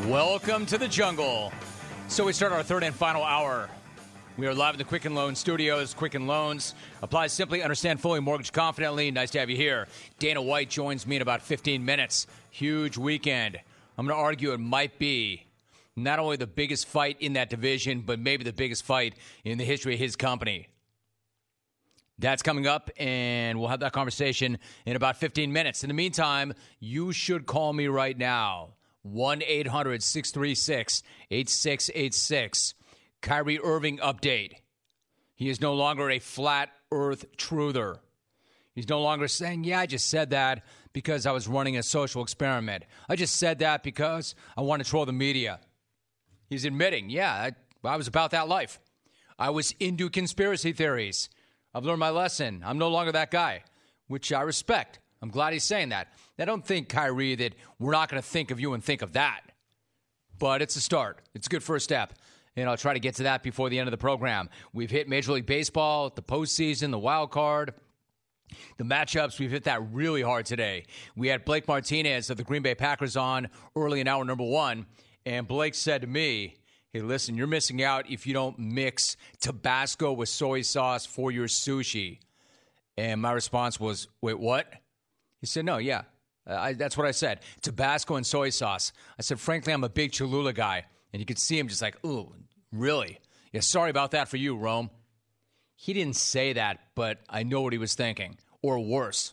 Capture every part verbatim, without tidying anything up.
Welcome to the jungle. So we start our third and final hour. We are live in the Quicken Loans studios. Quicken Loans applies simply, understand fully, mortgage confidently. Nice to have you here. Dana White joins me in about fifteen minutes. Huge weekend. I'm going to argue it might be not only the biggest fight in that division, but maybe the biggest fight in the history of his company. That's coming up, and we'll have that conversation in about fifteen minutes. In the meantime, you should call me right now. one eight hundred six three six eight six eight six. Kyrie Irving update. He is no longer a flat earth truther. He's no longer saying, yeah, I just said that because I was running a social experiment. I just said that because I want to troll the media. He's admitting, yeah, I, I was about that life. I was into conspiracy theories. I've learned my lesson. I'm no longer that guy, which I respect. I'm glad he's saying that. I don't think, Kyrie, that we're not going to think of you and think of that. But it's a start. It's a good first step. And I'll try to get to that before the end of the program. We've hit Major League Baseball, the postseason, the wild card, the matchups. We've hit that really hard today. We had Blake Martinez of the Green Bay Packers on early in hour number one. And Blake said to me, hey, listen, you're missing out if you don't mix Tabasco with soy sauce for your sushi. And my response was, wait, what? He said, no, yeah, uh, I, that's what I said. Tabasco and soy sauce. I said, frankly, I'm a big Cholula guy. And you could see him just like, ooh, really? Yeah, sorry about that for you, Rome. He didn't say that, but I know what he was thinking, or worse.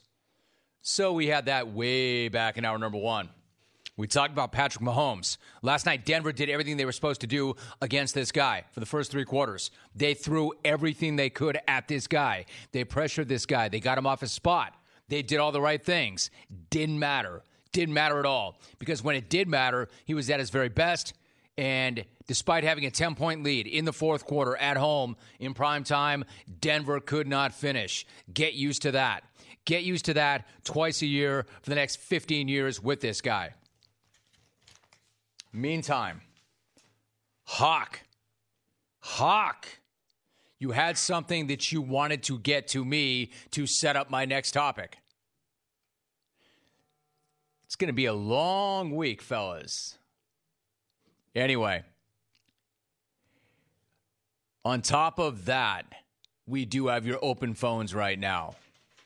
So we had that way back in hour number one. We talked about Patrick Mahomes. Last night, Denver did everything they were supposed to do against this guy for the first three quarters. They threw everything they could at this guy. They pressured this guy. They got him off his spot. They did all the right things. Didn't matter. Didn't matter at all. Because when it did matter, he was at his very best. And despite having a ten-point lead in the fourth quarter at home in prime time, Denver could not finish. Get used to that. Get used to that twice a year for the next fifteen years with this guy. Meantime, Hawk. Hawk. You had something that you wanted to get to me to set up my next topic. It's going to be a long week, fellas. Anyway, on top of that, we do have your open phones right now.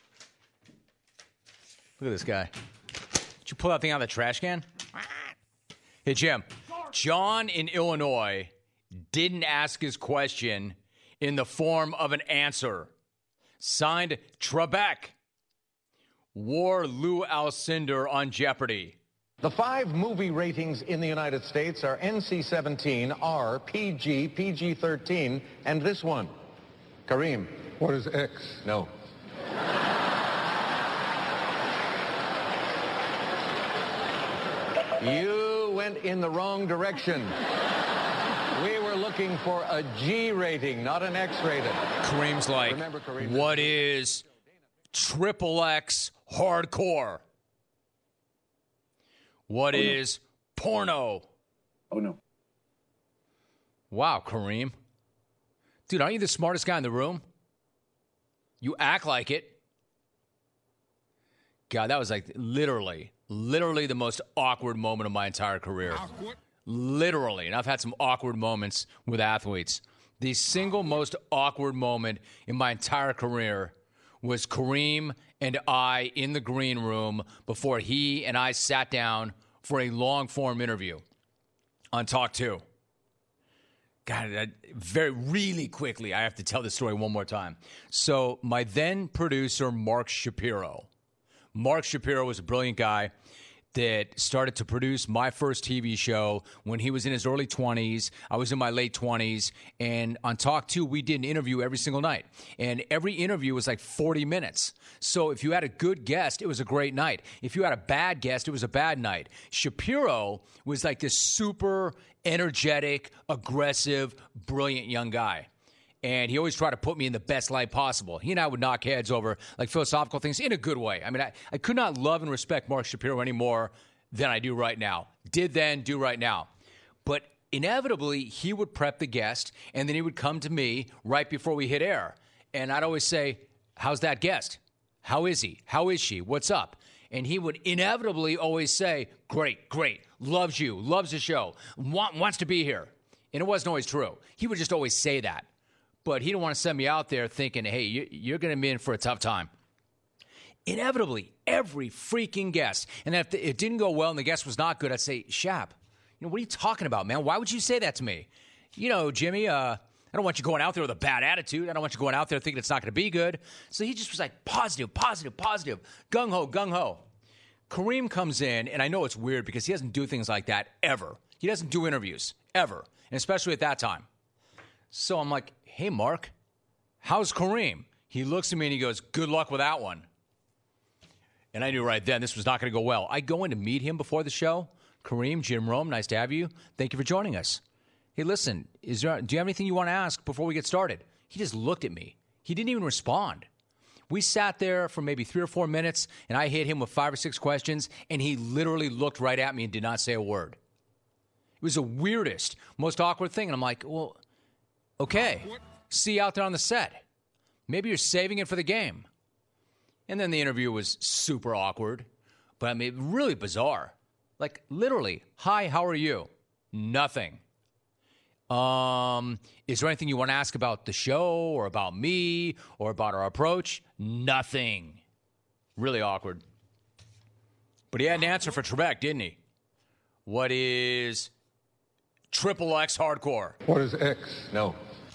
Look at this guy. Did you pull that thing out of the trash can? Hey, Jim. John in Illinois didn't ask his question in the form of an answer. Signed, Trebek. Wore Lou Alcindor on Jeopardy. The five movie ratings in the United States are N C seventeen, R, P G, P G thirteen, and this one. Kareem. What is X? No. You went in the wrong direction. We were looking for a G rating, not an X rated. Kareem's like, Remember, Kareem, what is triple X hardcore? What oh, is no. porno? Oh, no. Wow, Kareem. Dude, aren't you the smartest guy in the room? You act like it. God, that was like literally, literally the most awkward moment of my entire career. Awkward? Literally. And I've had some awkward moments with athletes. The single most awkward moment in my entire career was Kareem and I in the green room before he and I sat down for a long-form interview on Talk two. God, that, very, really quickly, I have to tell this story one more time. So my then producer, Mark Shapiro. Mark Shapiro was a brilliant guy that started to produce my first T V show when he was in his early twenties. I was in my late twenties. And on Talk two, we did an interview every single night. And every interview was like forty minutes. So if you had a good guest, it was a great night. If you had a bad guest, it was a bad night. Shapiro was like this super energetic, aggressive, brilliant young guy. And he always tried to put me in the best light possible. He and I would knock heads over like philosophical things in a good way. I mean, I, I could not love and respect Mark Shapiro any more than I do right now. Did then, do right now. But inevitably, he would prep the guest, and then he would come to me right before we hit air. And I'd always say, how's that guest? How is he? How is she? What's up? And he would inevitably always say, great, great, loves you, loves the show, want, wants to be here. And it wasn't always true. He would just always say that. But he didn't want to send me out there thinking, hey, you're going to be in for a tough time. Inevitably, every freaking guest. And if it didn't go well and the guest was not good, I'd say, Shap, you know, what are you talking about, man? Why would you say that to me? You know, Jimmy, uh, I don't want you going out there with a bad attitude. I don't want you going out there thinking it's not going to be good. So he just was like, positive, positive, positive, gung-ho, gung-ho. Kareem comes in, and I know it's weird because he doesn't do things like that ever. He doesn't do interviews, ever, and especially at that time. So I'm like, hey, Mark, how's Kareem? He looks at me and he goes, good luck with that one. And I knew right then this was not going to go well. I go in to meet him before the show. Kareem, Jim Rome, nice to have you. Thank you for joining us. Hey, listen, is there, do you have anything you want to ask before we get started? He just looked at me. He didn't even respond. We sat there for maybe three or four minutes, and I hit him with five or six questions, and he literally looked right at me and did not say a word. It was the weirdest, most awkward thing. And I'm like, well, okay, see you out there on the set. Maybe you're saving it for the game. And then the interview was super awkward, but I mean, really bizarre. Like, literally, hi, how are you? Nothing. Um, is there anything you want to ask about the show or about me or about our approach? Nothing. Really awkward. But he had an answer for Trebek, didn't he? What is Triple X Hardcore? What is X? No.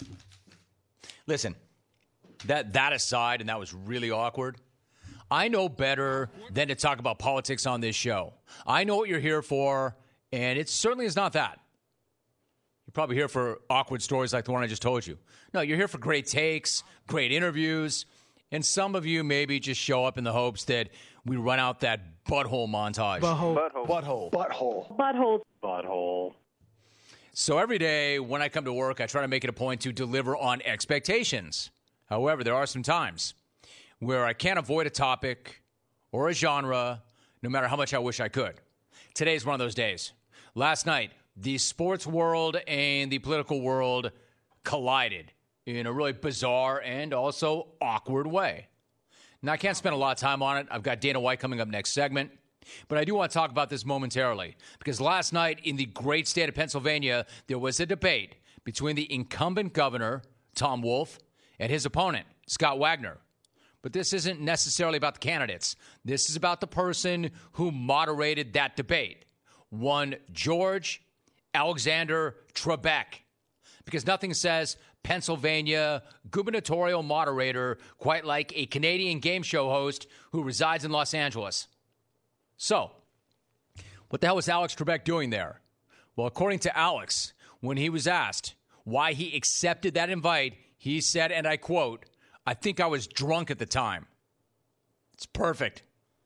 Listen, that that aside, and that was really awkward, I know better than to talk about politics on this show. I know what you're here for, and it certainly is not that. You're probably here for awkward stories like the one I just told you. No, you're here for great takes, great interviews, and some of you maybe just show up in the hopes that we run out that butthole montage. Butthole. Butthole. Butthole. Butthole. Butthole. So every day when I come to work, I try to make it a point to deliver on expectations. However, there are some times where I can't avoid a topic or a genre, no matter how much I wish I could. Today's one of those days. Last night, the sports world and the political world collided in a really bizarre and also awkward way. Now, I can't spend a lot of time on it. I've got Dana White coming up next segment. But I do want to talk about this momentarily because last night in the great state of Pennsylvania, there was a debate between the incumbent governor, Tom Wolf, and his opponent, Scott Wagner. But this isn't necessarily about the candidates. This is about the person who moderated that debate, one George Alexander Trebek. Because nothing says Pennsylvania gubernatorial moderator quite like a Canadian game show host who resides in Los Angeles. So, what the hell was Alex Trebek doing there? Well, according to Alex, when he was asked why he accepted that invite, he said, and I quote, I think I was drunk at the time. It's perfect.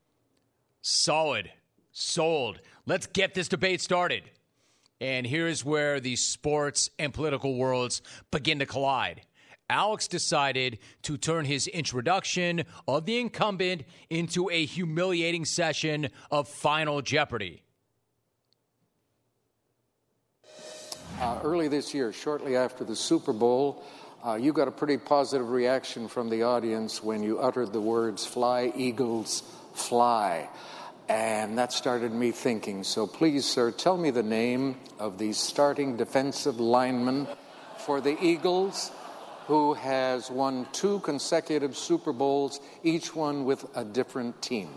Solid. Sold. Let's get this debate started. And here's where the sports and political worlds begin to collide. Alex decided to turn his introduction of the incumbent into a humiliating session of Final Jeopardy. Uh, early this year, shortly after the Super Bowl, uh, you got a pretty positive reaction from the audience when you uttered the words, "Fly, Eagles, fly." And that started me thinking. So please, sir, tell me the name of the starting defensive lineman for the Eagles, who has won two consecutive Super Bowls, each one with a different team.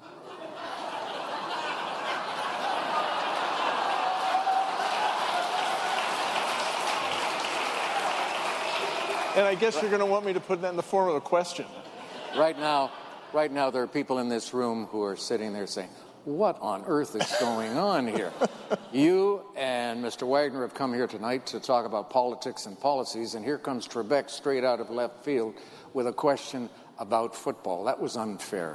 And I guess you're going to want me to put that in the form of a question. Right now, right now, there are people in this room who are sitting there saying, what on earth is going on here? You and Mister Wagner have come here tonight to talk about politics and policies, and here comes Trebek straight out of left field with a question about football. That was unfair.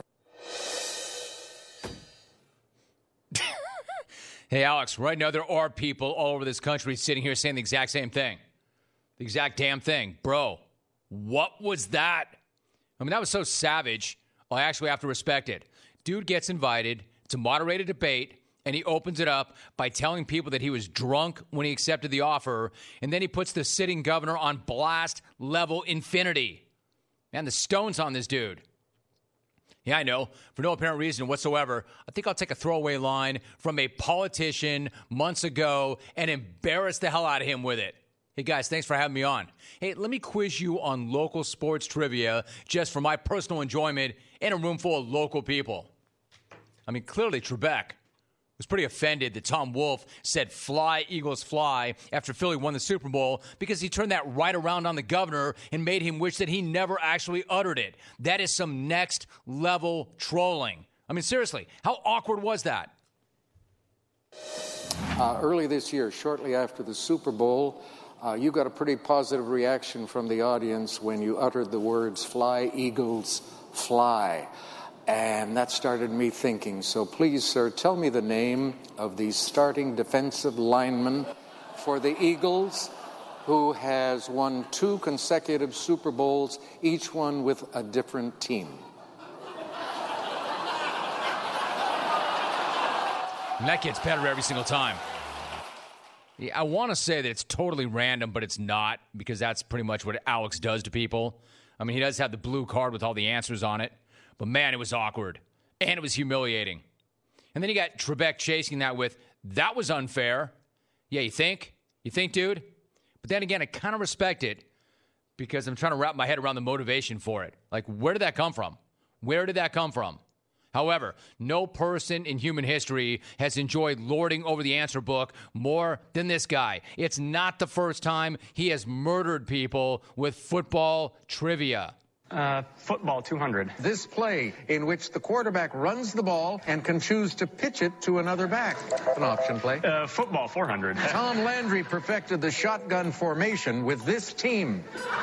Hey, Alex, right now there are people all over this country sitting here saying the exact same thing. The exact damn thing. Bro, what was that? I mean, that was so savage. I actually have to respect it. Dude gets invited to moderate a debate, and he opens it up by telling people that he was drunk when he accepted the offer, and then he puts the sitting governor on blast level infinity. Man, the stone's on this dude. Yeah, I know. For no apparent reason whatsoever, I think I'll take a throwaway line from a politician months ago and embarrass the hell out of him with it. Hey, guys, thanks for having me on. Hey, let me quiz you on local sports trivia just for my personal enjoyment in a room full of local people. I mean, clearly Trebek was pretty offended that Tom Wolfe said fly, Eagles, fly after Philly won the Super Bowl because he turned that right around on the governor and made him wish that he never actually uttered it. That is some next-level trolling. I mean, seriously, how awkward was that? Uh, early this year, shortly after the Super Bowl, uh, you got a pretty positive reaction from the audience when you uttered the words, fly, Eagles, fly. And that started me thinking. So please, sir, tell me the name of the starting defensive lineman for the Eagles who has won two consecutive Super Bowls, each one with a different team. And that gets better every single time. Yeah, I want to say that it's totally random, but it's not, because that's pretty much what Alex does to people. I mean, he does have the blue card with all the answers on it. But, man, it was awkward, and it was humiliating. And then you got Trebek chasing that with, that was unfair. Yeah, you think? You think, dude? But then again, I kind of respect it because I'm trying to wrap my head around the motivation for it. Like, where did that come from? Where did that come from? However, no person in human history has enjoyed lording over the answer book more than this guy. It's not the first time he has murdered people with football trivia. Uh, football two hundred. This play in which the quarterback runs the ball and can choose to pitch it to another back. An option play. Uh, football four hundred. Tom Landry perfected the shotgun formation with this team.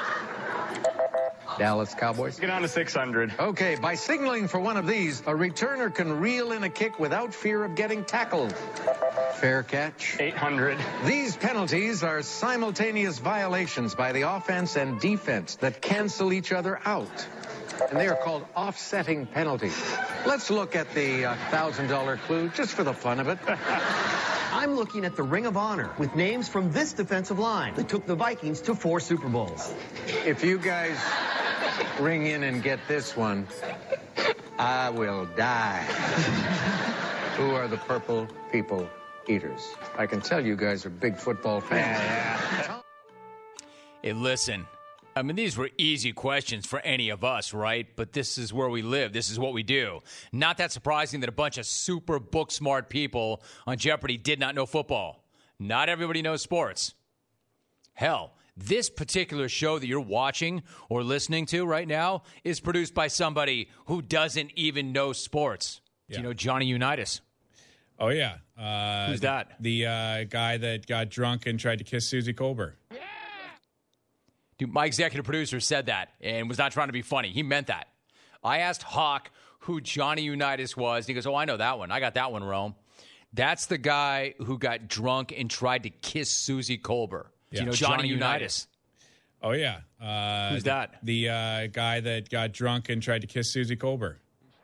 Dallas Cowboys. Get on to six hundred. Okay, by signaling for one of these, a returner can reel in a kick without fear of getting tackled. Fair catch. eight hundred. These penalties are simultaneous violations by the offense and defense that cancel each other out. And they are called offsetting penalties. Let's look at the uh, one thousand dollar clue just for the fun of it. I'm looking at the Ring of Honor with names from this defensive line that took the Vikings to four Super Bowls. If you guys ring in and get this one, I will die. Who are the Purple People Eaters? I can tell you guys are big football fans. Yeah, yeah. Hey, listen. I mean, these were easy questions for any of us, right? But this is where we live. This is what we do. Not that surprising that a bunch of super book-smart people on Jeopardy did not know football. Not everybody knows sports. Hell, this particular show that you're watching or listening to right now is produced by somebody who doesn't even know sports. Yeah. Do you know Johnny Unitas? Oh, yeah. Uh, Who's that? The, the uh, guy that got drunk and tried to kiss Susie Colbert. Dude, my executive producer said that and was not trying to be funny. He meant that. I asked Hawk who Johnny Unitas was. And he goes, oh, I know that one. I got that one, Rome. That's the guy who got drunk and tried to kiss Susie Colbert. Yeah. Do you know Johnny, Johnny Unitas? Oh, yeah. Uh, Who's that? The, the uh, guy that got drunk and tried to kiss Susie Colbert.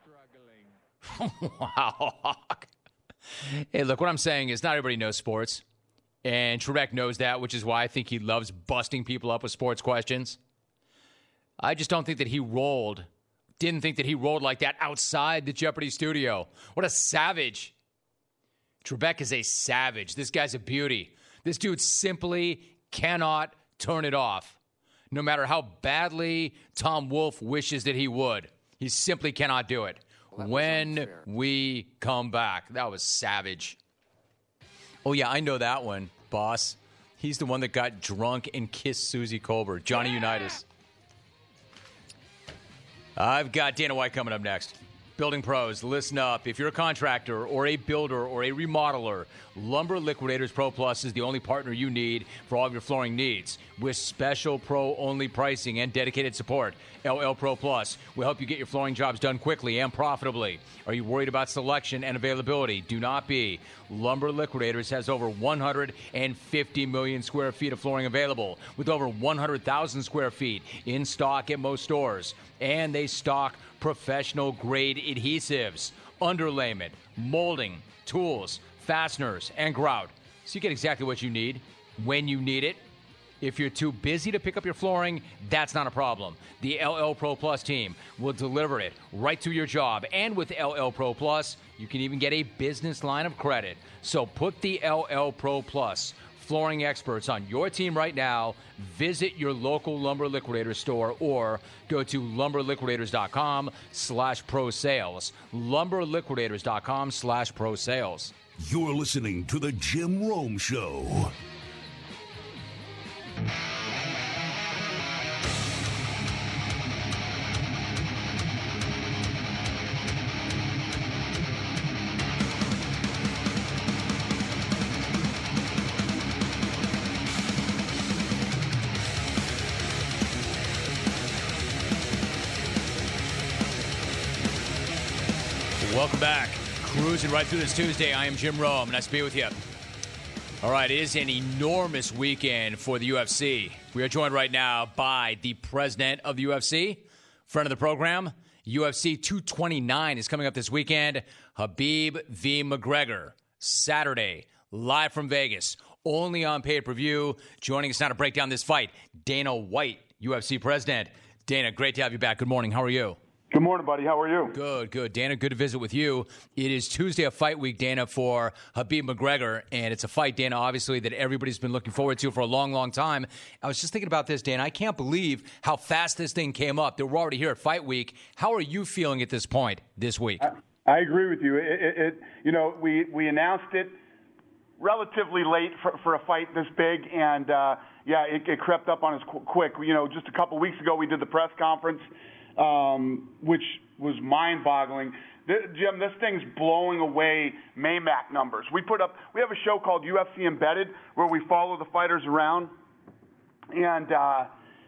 Wow, Hawk. Hey, look, what I'm saying is not everybody knows sports. And Trebek knows that, which is why I think he loves busting people up with sports questions. I just don't think that he rolled, didn't think that he rolled like that outside the Jeopardy studio. What a savage. Trebek is a savage. This guy's a beauty. This dude simply cannot turn it off. No matter how badly Tom Wolfe wishes that he would. He simply cannot do it. Well, when we come back. That was savage. Oh, yeah, I know that one, boss. He's the one that got drunk and kissed Susie Colbert, Johnny Unitas. I've got Dana White coming up next. Building pros, listen up. If you're a contractor or a builder or a remodeler, Lumber Liquidators Pro Plus is the only partner you need for all of your flooring needs. With special pro-only pricing and dedicated support, L L Pro Plus will help you get your flooring jobs done quickly and profitably. Are you worried about selection and availability? Do not be. Lumber Liquidators has over one hundred fifty million square feet of flooring available, with over one hundred thousand square feet in stock at most stores. And they stock professional-grade adhesives, underlayment, molding, tools, fasteners, and grout. So you get exactly what you need when you need it. If you're too busy to pick up your flooring, that's not a problem. The L L Pro Plus team will deliver it right to your job. And with L L Pro Plus, you can even get a business line of credit. So put the L L Pro Plus flooring experts on your team right now. Visit your local Lumber Liquidator store or go to lumberliquidators.com slash pro sales. lumberliquidators.com slash pro sales. You're listening to The Jim Rome Show. Welcome back. Cruising right through this Tuesday. I am Jim Rome. Nice to be with you. All right, it is an enormous weekend for the U F C. We are joined right now by the president of the U F C, friend of the program. U F C two twenty-nine is coming up this weekend. Khabib v. McGregor, Saturday, live from Vegas, only on pay-per-view. Joining us now to break down this fight, Dana White, U F C president. Dana, great to have you back. Good morning. How are you? Good morning, buddy. How are you? Good, good. Dana, good to visit with you. It is Tuesday of fight week, Dana, for Khabib McGregor, and it's a fight, Dana, obviously, that everybody's been looking forward to for a long, long time. I was just thinking about this, Dana. I can't believe how fast this thing came up. That we're already here at fight week. How are you feeling at this point this week? I, I agree with you. It, it, it, you know, we, we announced it relatively late for, for a fight this big, and, uh, yeah, it, it crept up on us qu- quick. You know, just a couple weeks ago, we did the press conference, um, which was mind-boggling. This, Jim, this thing's blowing away Maymac numbers. We put up, we have a show called U F C Embedded where we follow the fighters around, and uh,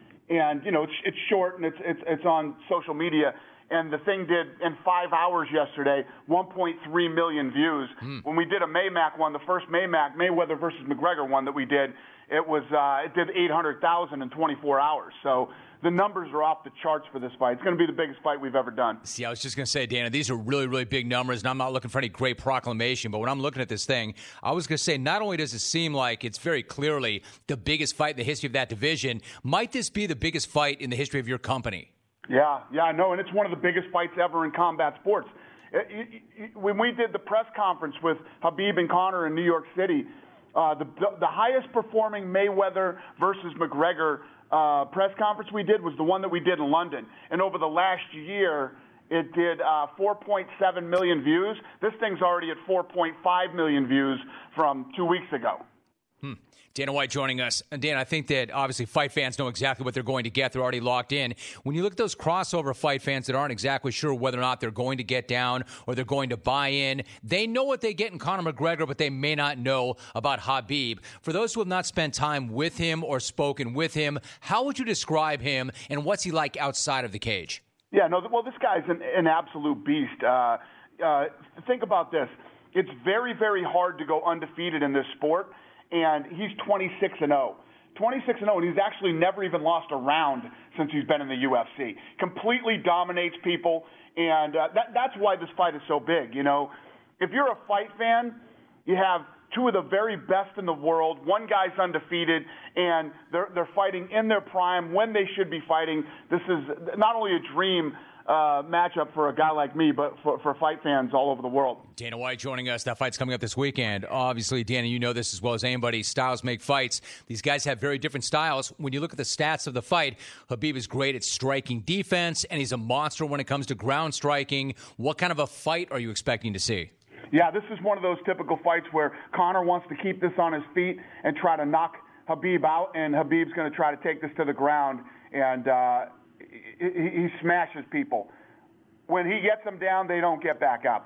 and you know it's it's short and it's it's it's on social media. And the thing did in five hours yesterday, one point three million views. Mm. When we did a Maymac one, the first Maymac, Mayweather versus McGregor one that we did, it was uh, it did eight hundred thousand in twenty-four hours. So the numbers are off the charts for this fight. It's going to be the biggest fight we've ever done. See, I was just going to say, Dana, these are really, really big numbers, and I'm not looking for any great proclamation, but when I'm looking at this thing, I was going to say, not only does it seem like it's very clearly the biggest fight in the history of that division, might this be the biggest fight in the history of your company? Yeah, yeah, I know, and it's one of the biggest fights ever in combat sports. It, it, it, when we did the press conference with Khabib and Conor in New York City, uh, the, the, the highest performing Mayweather versus McGregor Uh, press conference we did was the one that we did in London. And over the last year, it did uh, four point seven million views. This thing's already at four point five million views from two weeks ago. Hmm. Dana White joining us. And Dan, I think that obviously fight fans know exactly what they're going to get. They're already locked in. When you look at those crossover fight fans that aren't exactly sure whether or not they're going to get down or they're going to buy in, they know what they get in Conor McGregor, but they may not know about Khabib. For those who have not spent time with him or spoken with him, how would you describe him and what's he like outside of the cage? Yeah, no, well, this guy's an, an absolute beast. Uh, uh, think about this. It's very, very hard to go undefeated in this sport. And he's twenty-six and oh. twenty-six and oh, and he's actually never even lost a round since he's been in the U F C. Completely dominates people, and uh, that, that's why this fight is so big. You know, if you're a fight fan, you have two of the very best in the world. One guy's undefeated, and they're they're fighting in their prime when they should be fighting. This is not only a dream Uh, matchup for a guy like me, but for, for fight fans all over the world. Dana White joining us. That fight's coming up this weekend. Obviously, Dana, you know this as well as anybody. Styles make fights. These guys have very different styles. When you look at the stats of the fight, Khabib is great at striking defense, and he's a monster when it comes to ground striking. What kind of a fight are you expecting to see? Yeah, this is one of those typical fights where Conor wants to keep this on his feet and try to knock Khabib out, and Khabib's going to try to take this to the ground, and uh, he, he smashes people. When he gets them down, they don't get back up.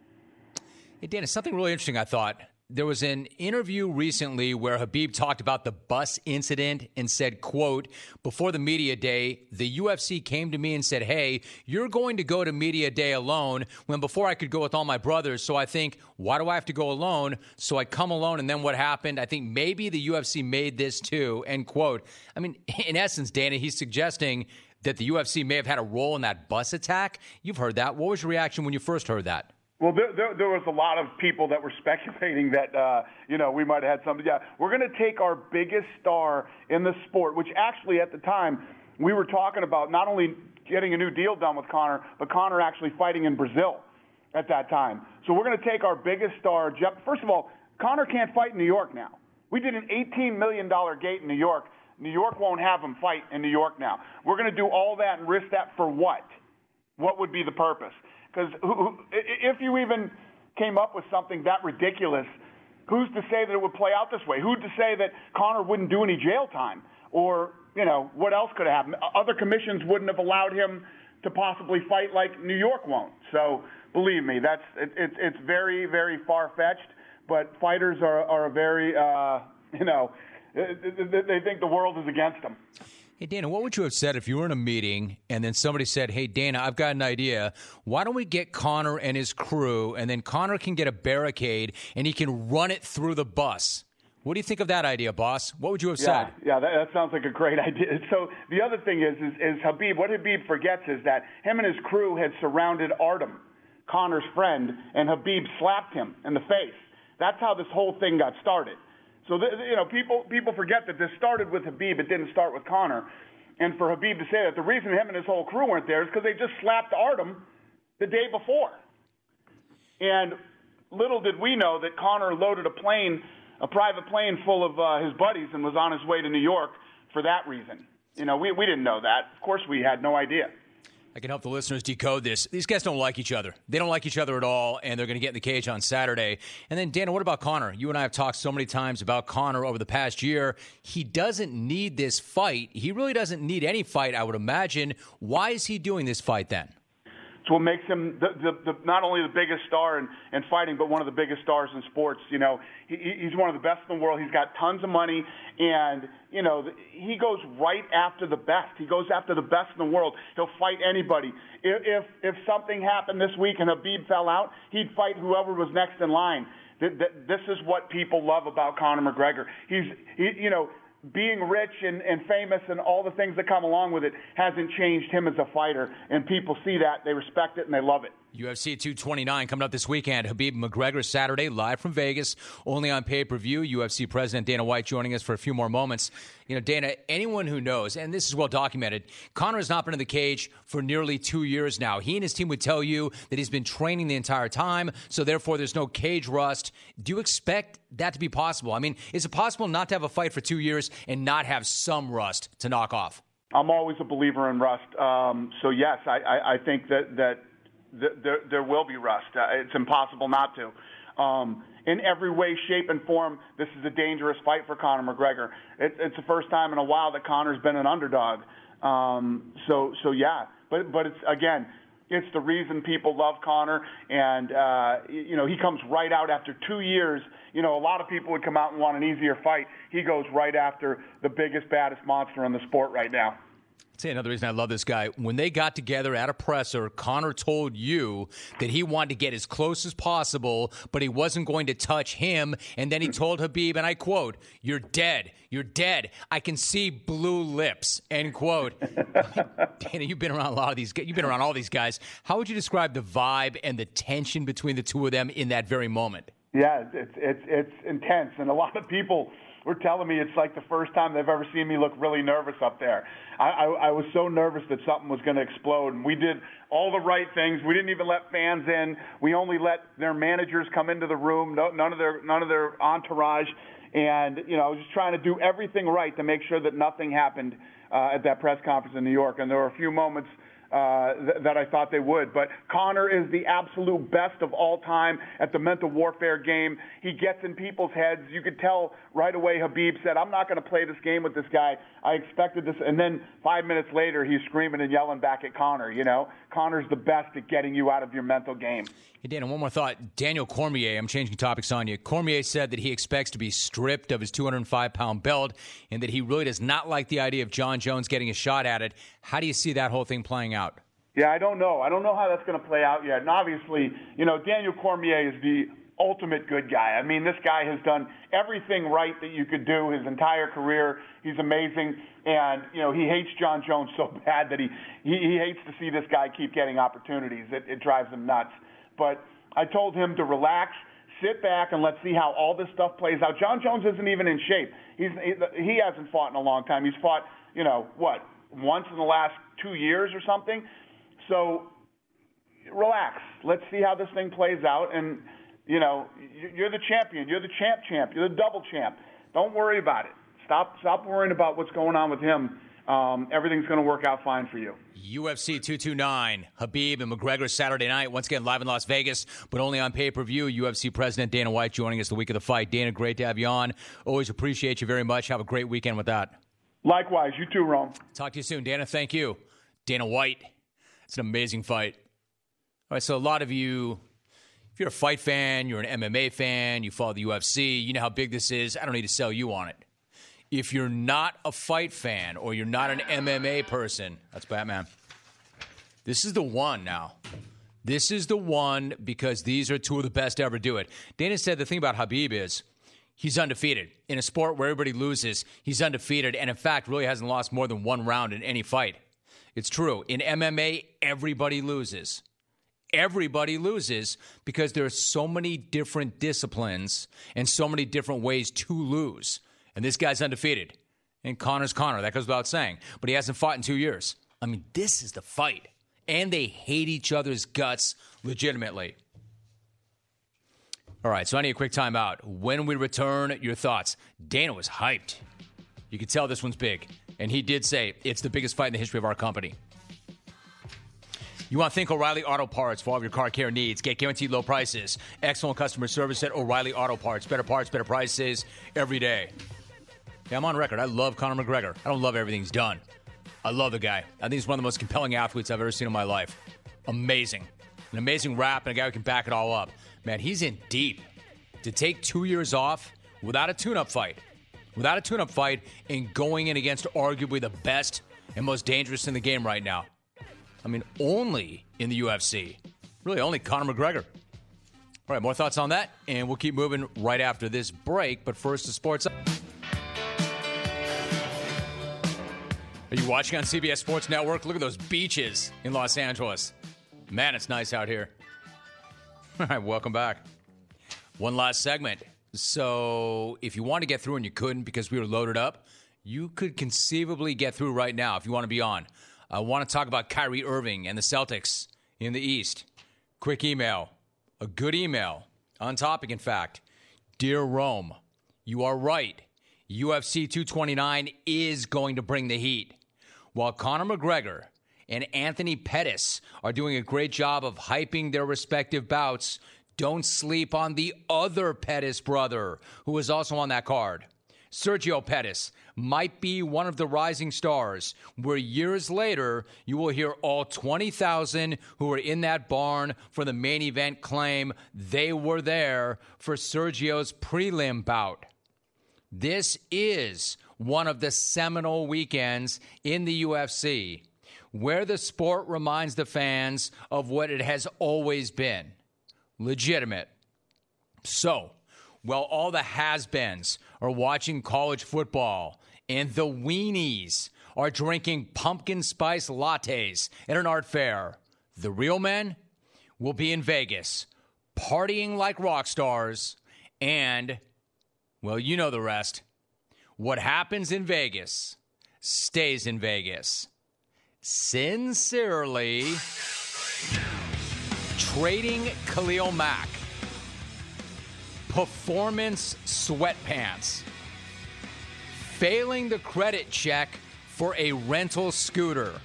Hey, Dan, it's something really interesting, I thought. There was an interview recently where Khabib talked about the bus incident and said, quote, before the media day, the U F C came to me and said, hey, you're going to go to media day alone, when before I could go with all my brothers. So I think, why do I have to go alone? So I come alone. And then what happened? I think maybe the U F C made this too, end quote. I mean, in essence, Dana, he's suggesting that the U F C may have had a role in that bus attack. You've heard that. What was your reaction when you first heard that? Well, there, there, there was a lot of people that were speculating that, uh, you know, we might have had something. Yeah, we're going to take our biggest star in the sport, which actually at the time we were talking about not only getting a new deal done with Conor, but Conor actually fighting in Brazil at that time. So we're going to take our biggest star. Jeff, first of all, Conor can't fight in New York now. We did an eighteen million dollars gate in New York. New York won't have him fight in New York now. We're going to do all that and risk that for what? What would be the purpose? Because if you even came up with something that ridiculous, who's to say that it would play out this way? Who's to say that Conor wouldn't do any jail time? Or, you know, what else could have happened? Other commissions wouldn't have allowed him to possibly fight like New York won't. So believe me, that's it, it, it's very, very far-fetched. But fighters are, are a very, uh, you know, they think the world is against them. Hey, Dana, what would you have said if you were in a meeting and then somebody said, hey, Dana, I've got an idea. Why don't we get Conor and his crew, and then Conor can get a barricade and he can run it through the bus? What do you think of that idea, boss? What would you have yeah, said? Yeah, that, that sounds like a great idea. So the other thing is, is, is Khabib, what Khabib forgets is that him and his crew had surrounded Artem, Conor's friend, and Khabib slapped him in the face. That's how this whole thing got started. So, th- you know, people people forget that this started with Khabib. It didn't start with Conor. And for Khabib to say that, the reason him and his whole crew weren't there is because they just slapped Artem the day before. And little did we know that Conor loaded a plane, a private plane full of uh, his buddies, and was on his way to New York for that reason. You know, we, we didn't know that. Of course, we had no idea. I can help the listeners decode this. These guys don't like each other. They don't like each other at all, and they're going to get in the cage on Saturday. And then, Dana, what about Conor? You and I have talked so many times about Conor over the past year. He doesn't need this fight. He really doesn't need any fight, I would imagine. Why is he doing this fight then? It's what makes him the, the, the, not only the biggest star in, in fighting, but one of the biggest stars in sports. You know, he, he's one of the best in the world. He's got tons of money, and, you know, he goes right after the best. He goes after the best in the world. He'll fight anybody. If, if, if something happened this week and Khabib fell out, he'd fight whoever was next in line. This is what people love about Conor McGregor. He's, he, you know, being rich and, and famous and all the things that come along with it hasn't changed him as a fighter. And people see that, they respect it, and they love it. U F C two twenty-nine coming up this weekend. Khabib McGregor Saturday, live from Vegas, only on pay-per-view. U F C President Dana White joining us for a few more moments. You know, Dana, anyone who knows, and this is well documented, Conor has not been in the cage for nearly two years now. He and his team would tell you that he's been training the entire time, so therefore there's no cage rust. Do you expect that to be possible? I mean, is it possible not to have a fight for two years and not have some rust to knock off? I'm always a believer in rust. Um, so, yes, I, I, I think that, that there, there will be rust. Uh, it's impossible not to. Um, in every way, shape, and form, this is a dangerous fight for Conor McGregor. It, it's the first time in a while that Conor's been an underdog. Um, so, so yeah. But, but it's, again, it's the reason people love Conor. And, uh, you know, he comes right out after two years. You know, a lot of people would come out and want an easier fight. He goes right after the biggest, baddest monster in the sport right now. I'll tell you another reason I love this guy. When they got together at a presser, Conor told you that he wanted to get as close as possible, but he wasn't going to touch him. And then he told Khabib, and I quote, "You're dead. You're dead. I can see blue lips," end quote. Dana, you've been around a lot of these guys. You've been around all these guys. How would you describe the vibe and the tension between the two of them in that very moment? Yeah, it's it's it's intense, and a lot of people were telling me it's like the first time they've ever seen me look really nervous up there. I, I, I was so nervous that something was going to explode, and we did all the right things. We didn't even let fans in. We only let their managers come into the room. No, none of their none of their entourage, and you know, I was just trying to do everything right to make sure that nothing happened uh, at that press conference in New York. And there were a few moments Uh, th- that I thought they would. But Conor is the absolute best of all time at the mental warfare game. He gets in people's heads. You could tell right away Khabib said, I'm not going to play this game with this guy. I expected this. And then five minutes later, he's screaming and yelling back at Conor. You know, Conor's the best at getting you out of your mental game. Hey, Dana, one more thought. Daniel Cormier, I'm changing topics on you. Cormier said that he expects to be stripped of his two hundred five pound belt and that he really does not like the idea of John Jones getting a shot at it. How do you see that whole thing playing out? Yeah, I don't know. I don't know how that's going to play out yet. And obviously, you know, Daniel Cormier is the ultimate good guy. I mean, this guy has done everything right that you could do his entire career. He's amazing. And, you know, he hates John Jones so bad that he, he, he hates to see this guy keep getting opportunities. It, it drives him nuts. But I told him to relax, sit back, and let's see how all this stuff plays out. John Jones isn't even in shape. He's he hasn't fought in a long time. He's fought, you know, what, once in the last two years or something. So relax. Let's see how this thing plays out. And, you know, you're the champion. You're the champ champ. You're the double champ. Don't worry about it. Stop stop worrying about what's going on with him. Um, everything's going to work out fine for you. U F C two twenty-nine, Khabib and McGregor Saturday night, once again live in Las Vegas, but only on pay-per-view. U F C President Dana White joining us the week of the fight. Dana, great to have you on. Always appreciate you very much. Have a great weekend with that. Likewise. You too, Rome. Talk to you soon, Dana. Thank you. Dana White. It's an amazing fight. All right, so a lot of you, if you're a fight fan, you're an M M A fan, you follow the U F C, you know how big this is. I don't need to sell you on it. If you're not a fight fan or you're not an M M A person, that's Batman. This is the one now. This is the one because these are two of the best to ever do it. Dana said the thing about Khabib is he's undefeated. In a sport where everybody loses, he's undefeated and, in fact, really hasn't lost more than one round in any fight. It's true. In M M A, everybody loses. Everybody loses because there are so many different disciplines and so many different ways to lose. And this guy's undefeated. And Conor's Conor. That goes without saying. But he hasn't fought in two years. I mean, this is the fight. And they hate each other's guts legitimately. All right, so I need a quick timeout. When we return, your thoughts. Dana was hyped. You could tell this one's big. And he did say it's the biggest fight in the history of our company. You want to think O'Reilly Auto Parts for all of your car care needs. Get guaranteed low prices. Excellent customer service at O'Reilly Auto Parts. Better parts, better prices every day. Yeah, I'm on record. I love Conor McGregor. I don't love everything he's done. I love the guy. I think he's one of the most compelling athletes I've ever seen in my life. Amazing. An amazing rap and a guy who can back it all up. Man, he's in deep. To take two years off without a tune-up fight, without a tune-up fight, and going in against arguably the best and most dangerous in the game right now. I mean, only in the U F C. Really, only Conor McGregor. All right, more thoughts on that, and we'll keep moving right after this break. But first, the sports. Are you watching on C B S Sports Network? Look at those beaches in Los Angeles. Man, it's nice out here. All right, welcome back. One last segment. So if you want to get through and you couldn't because we were loaded up, you could conceivably get through right now if you want to be on. I want to talk about Kyrie Irving and the Celtics in the East. Quick email. A good email. On topic, in fact. Dear Rome, you are right. U F C two twenty-nine is going to bring the heat. While Conor McGregor and Anthony Pettis are doing a great job of hyping their respective bouts, don't sleep on the other Pettis brother, who is also on that card. Sergio Pettis might be one of the rising stars, where years later you will hear all twenty thousand who were in that barn for the main event claim they were there for Sergio's prelim bout. This is one of the seminal weekends in the U F C, where the sport reminds the fans of what it has always been. Legitimate. So, while all the has-beens are watching college football and the weenies are drinking pumpkin spice lattes at an art fair, the real men will be in Vegas, partying like rock stars, and, well, you know the rest. What happens in Vegas stays in Vegas. Sincerely, Trading Khalil Mack. Performance sweatpants. Failing the credit check for a rental scooter.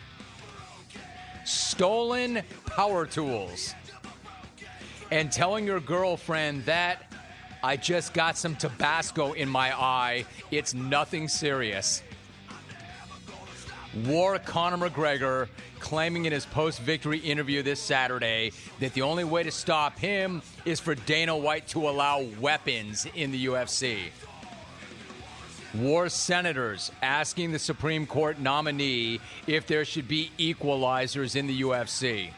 Stolen power tools. And telling your girlfriend that I just got some Tabasco in my eye. It's nothing serious. Wore Conor McGregor claiming in his post-victory interview this Saturday that the only way to stop him is for Dana White to allow weapons in the U F C. War senators asking the Supreme Court nominee if there should be equalizers in the U F C.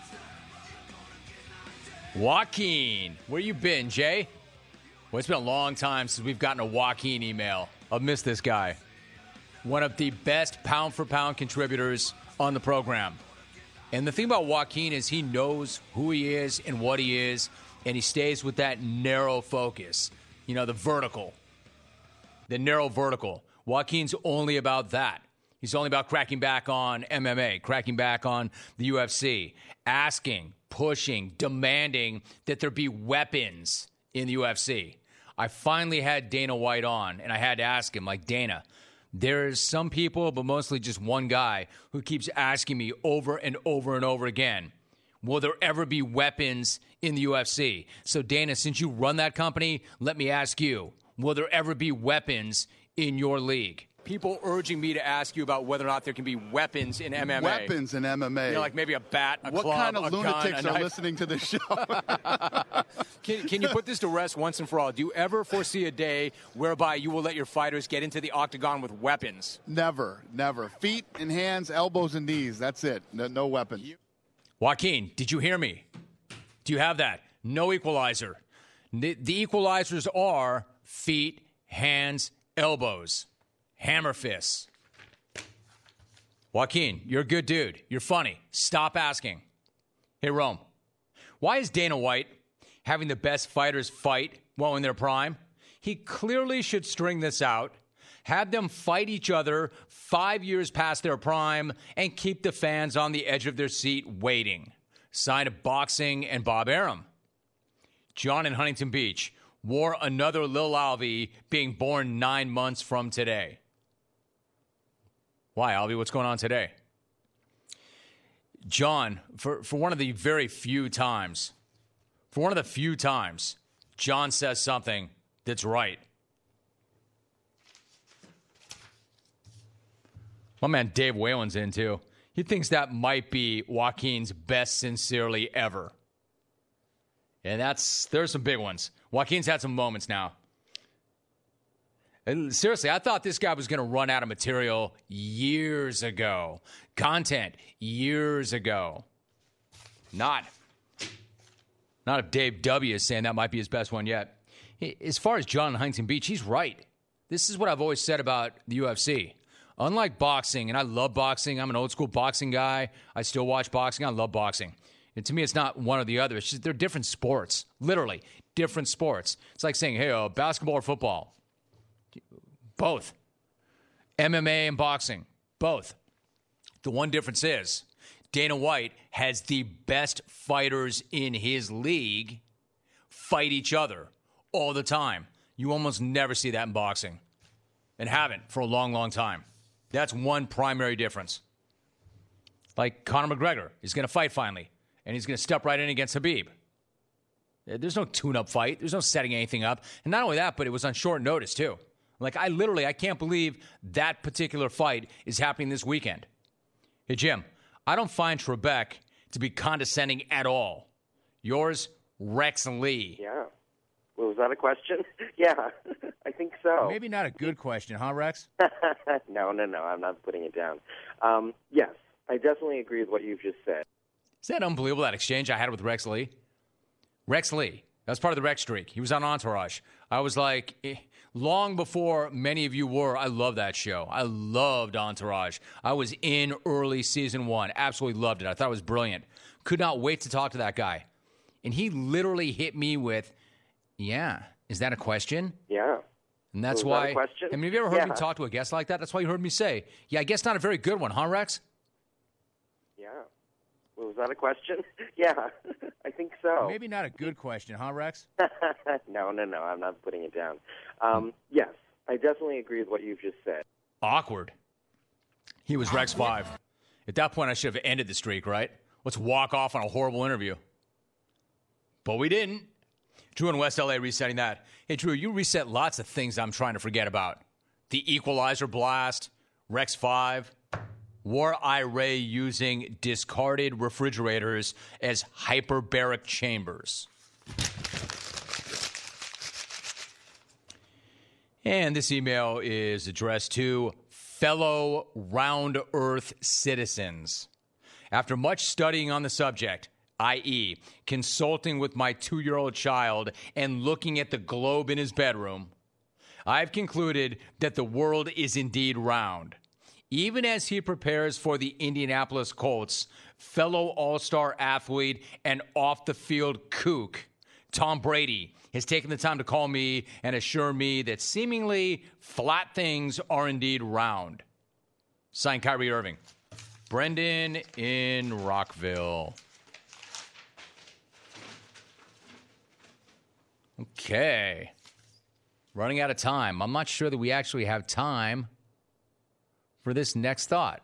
Joaquin, where you been, Jay? Well, it's been a long time since we've gotten a Joaquin email. I've missed this guy. One of the best pound-for-pound contributors on the program. And the thing about Joaquin is he knows who he is and what he is, and he stays with that narrow focus, you know, the vertical, the narrow vertical. Joaquin's only about that. He's only about cracking back on M M A, cracking back on the U F C, asking, pushing, demanding that there be weapons in the U F C. I finally had Dana White on, and I had to ask him, like, Dana, there's some people, but mostly just one guy, who keeps asking me over and over and over again, will there ever be weapons in the U F C? So, Dana, since you run that company, let me ask you, will there ever be weapons in your league? People urging me to ask you about whether or not there can be weapons in M M A. Weapons in M M A. You know, like maybe a bat, a what club, kind of a lunatics gun, a are knife. listening to this show? can, can you put this to rest once and for all? Do you ever foresee a day whereby you will let your fighters get into the octagon with weapons? Never, never. Feet and hands, elbows and knees. That's it. No, no weapons. Joaquin, did you hear me? Do you have that? No equalizer. The, the equalizers are feet, hands, elbows, hammer fists. Joaquin, you're a good dude. You're funny. Stop asking. Hey, Rome, why is Dana White having the best fighters fight while in their prime? He clearly should string this out, have them fight each other five years past their prime, and keep the fans on the edge of their seat waiting. Sign of boxing and Bob Arum. John in Huntington Beach wore another Lil Alvey being born nine months from today. Why, Alvey? What's going on today? John, for, for one of the very few times, for one of the few times, John says something that's right. My man Dave Whalen's in, too. He thinks that might be Joaquin's best sincerely ever. And that's, there's some big ones. Joaquin's had some moments now. And seriously, I thought this guy was going to run out of material years ago. Content years ago. Not. Not if Dave W. is saying that might be his best one yet. As far as John in Huntington Beach, he's right. This is what I've always said about the U F C. Unlike boxing, and I love boxing. I'm an old school boxing guy. I still watch boxing. I love boxing. And to me, it's not one or the other. It's just they're different sports. Literally, different sports. It's like saying, hey, uh, basketball or football? Both. M M A and boxing. Both. The one difference is Dana White has the best fighters in his league fight each other all the time. You almost never see that in boxing. And haven't for a long, long time. That's one primary difference. Like Conor McGregor. He's going to fight finally. And he's going to step right in against Khabib. There's no tune-up fight. There's no setting anything up. And not only that, but it was on short notice, too. Like, I literally, I can't believe that particular fight is happening this weekend. Hey, Jim, I don't find Trebek to be condescending at all. Yours, Rex Lee. Yeah. Well, was that a question? Yeah, I think so. Maybe not a good question, huh, Rex? no, no, no, I'm not putting it down. Um, yes, I definitely agree with what you've just said. Is that unbelievable, that exchange I had with Rex Lee? Rex Lee. That was part of the Rex streak. He was on Entourage. I was like, eh, long before many of you were, I love that show. I loved Entourage. I was in early season one. Absolutely loved it. I thought it was brilliant. Could not wait to talk to that guy. And he literally hit me with, yeah, is that a question? Yeah. And that's Was why. that a question? I mean, have you ever heard yeah. me talk to a guest like that? That's why you heard me say, yeah, I guess not a very good one, huh, Rex? Yeah. Well, was that a question? Yeah, I think so. Maybe not a good question, huh, Rex? no, no, no, I'm not putting it down. Um, yes, I definitely agree with what you've just said. Awkward. He was Rex five. At that point, I should have ended the streak, right? Let's walk off on a horrible interview. But we didn't. Drew in West L A resetting that. Hey, Drew, you reset lots of things I'm trying to forget about. The Equalizer blast, Rex five, War Ira using discarded refrigerators as hyperbaric chambers. And this email is addressed to fellow round earth citizens. After much studying on the subject, that is consulting with my two-year-old child and looking at the globe in his bedroom, I've concluded that the world is indeed round. Even as he prepares for the Indianapolis Colts, fellow all-star athlete and off-the-field kook Tom Brady has taken the time to call me and assure me that seemingly flat things are indeed round. Signed, Kyrie Irving. Brendan in Rockville. Okay. Running out of time. I'm not sure that we actually have time for this next thought.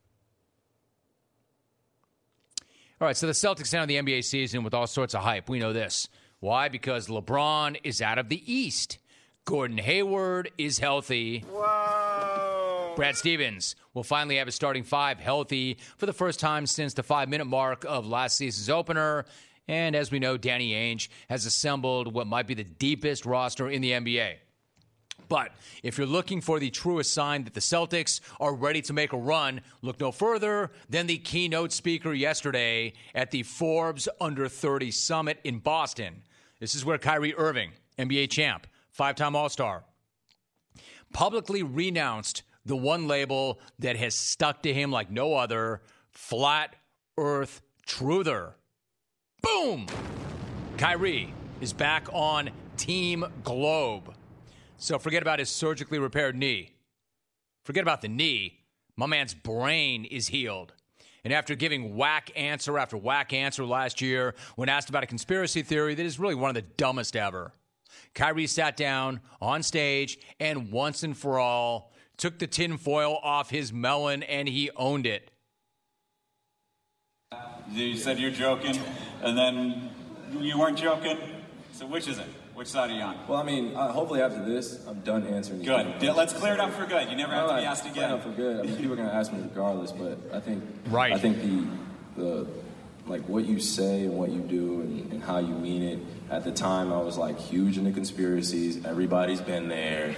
All right, so the Celtics enter the N B A season with all sorts of hype. We know this. Why? Because LeBron is out of the East. Gordon Hayward is healthy. Whoa. Brad Stevens will finally have his starting five healthy for the first time since the five-minute mark of last season's opener. And as we know, Danny Ainge has assembled what might be the deepest roster in the N B A. But if you're looking for the truest sign that the Celtics are ready to make a run, look no further than the keynote speaker yesterday at the Forbes Under thirty Summit in Boston. This is where Kyrie Irving, N B A champ, five-time All-Star, publicly renounced the one label that has stuck to him like no other, Flat Earth Truther. Boom! Kyrie is back on Team Globe. So forget about his surgically repaired knee. Forget about the knee. My man's brain is healed. And after giving whack answer after whack answer last year when asked about a conspiracy theory that is really one of the dumbest ever, Kyrie sat down on stage and once and for all took the tinfoil off his melon and he owned it. You said you're joking, and then you weren't joking. So which is it? Which side are you on? Well, I mean, uh, hopefully after this, I'm done answering. Good. Yeah, let's clear it up for good. You never have to be asked again. Clear it up for good. I mean, people are going to ask me regardless, but I think, right. I think the, the, like what you say and what you do and, and how you mean it. At the time, I was like huge into conspiracies. Everybody's been there.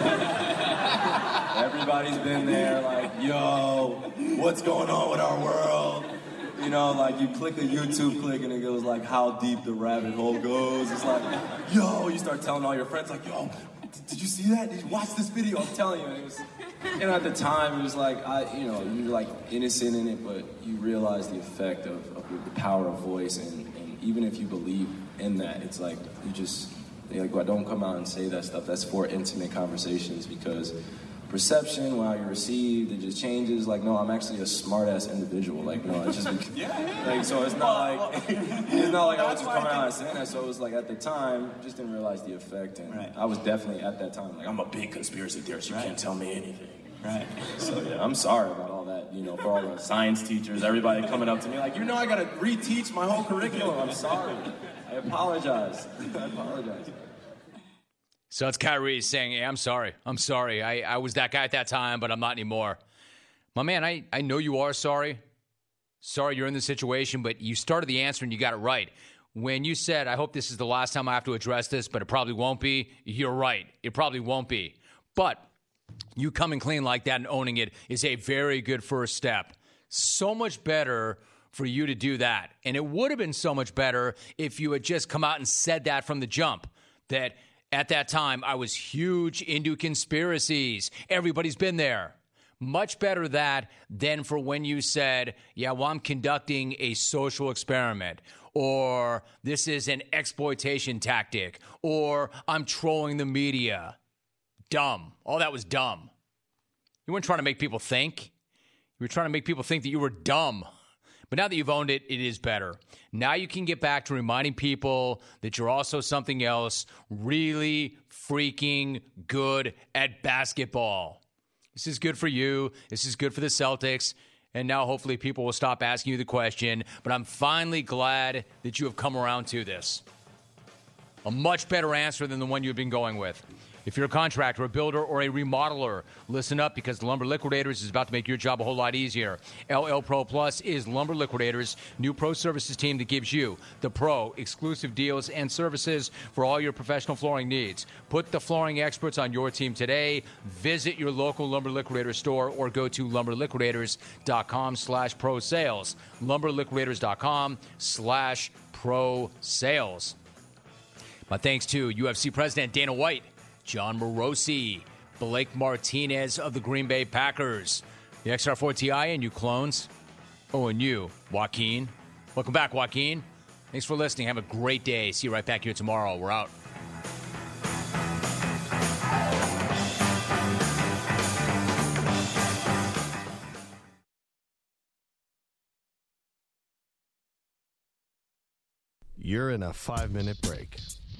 Everybody's been there. Like, yo, what's going on with our world? You know, like you click a YouTube click and it goes like how deep the rabbit hole goes. It's like, yo, you start telling all your friends like, yo, did you see that? Did you watch this video? I'm telling you. And, it was, and at the time, it was like, I, you know, you're like innocent in it, but you realize the effect of, of the power of voice. And, and even if you believe in that, it's like, you just, like, well, don't come out and say that stuff. That's for intimate conversations because perception, how you're received, it just changes. Like, no, I'm actually a smart-ass individual. Like, no, it's just, yeah. Like, so it's not like, it's not like I was just coming out and saying that. So it was like, at the time, just didn't realize the effect. And right. I was definitely at that time, like, I'm a big conspiracy theorist. You right. can't tell me anything. Right. So yeah, I'm sorry about all that. You know, for all the science teachers, everybody coming up to me like, you know, I gotta reteach my whole curriculum. I'm sorry. I apologize. I apologize. So it's Kyrie saying, hey, I'm sorry. I'm sorry. I, I was that guy at that time, but I'm not anymore. My man, I, I know you are sorry. Sorry you're in this situation, but you started the answer and you got it right. When you said, I hope this is the last time I have to address this, but it probably won't be, you're right. It probably won't be. But you coming clean like that and owning it is a very good first step. So much better for you to do that. And it would have been so much better if you had just come out and said that from the jump, that at that time, I was huge into conspiracies. Everybody's been there. Much better that than for when you said, yeah, well, I'm conducting a social experiment, or this is an exploitation tactic, or I'm trolling the media. Dumb. All that was dumb. You weren't trying to make people think. You were trying to make people think that you were dumb. But now that you've owned it, it is better. Now you can get back to reminding people that you're also something else, really freaking good at basketball. This is good for you. This is good for the Celtics. And now hopefully people will stop asking you the question. But I'm finally glad that you have come around to this. A much better answer than the one you've been going with. If you're a contractor, a builder, or a remodeler, listen up because Lumber Liquidators is about to make your job a whole lot easier. L L Pro Plus is Lumber Liquidators' new pro services team that gives you the pro exclusive deals and services for all your professional flooring needs. Put the flooring experts on your team today. Visit your local Lumber Liquidators store or go to lumberliquidators.com slash pro sales. lumberliquidators.com slash pro sales. My thanks to U F C President Dana White, John Morosi, Blake Martinez of the Green Bay Packers, the X R four T I and you clones. Oh, and you, Joaquin. Welcome back, Joaquin. Thanks for listening. Have a great day. See you right back here tomorrow. We're out. You're in a five-minute break.